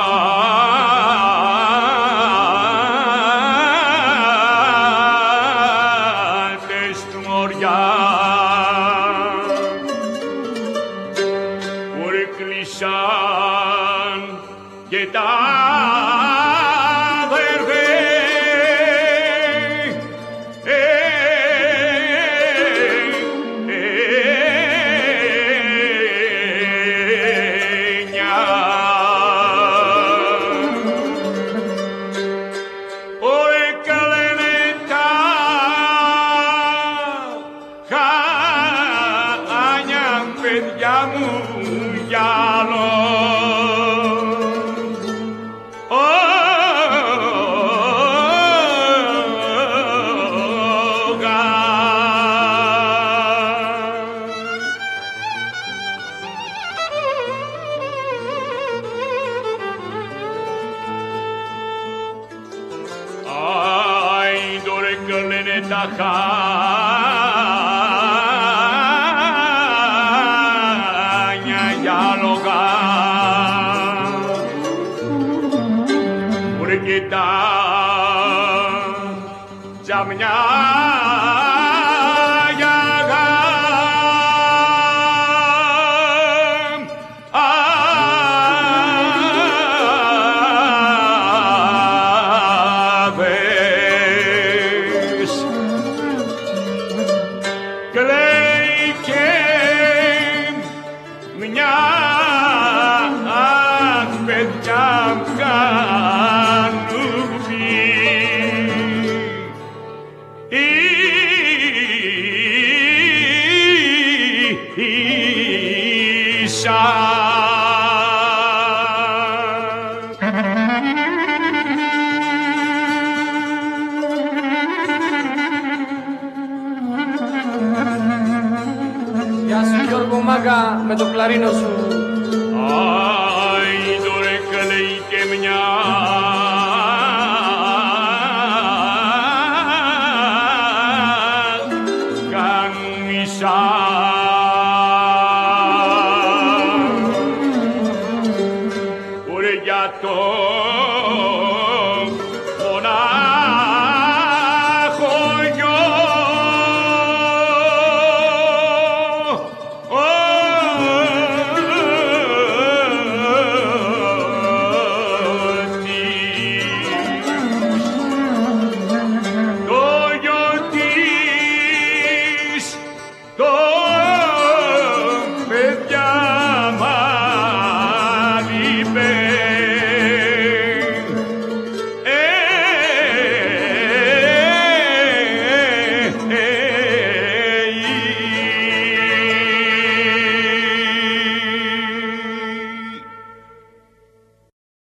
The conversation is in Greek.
τες του μωριά που κλείσαν και τα παιδιά μου γυαλό. Ai, dore că lene ta kita jamnya jagam aves kelaikem minyak bedjamkan Isha Γεια σου Γιώργο Μάγκα με το κλαρίνο σου. Ai, dore că le-i mea can Isha Ore ghiatto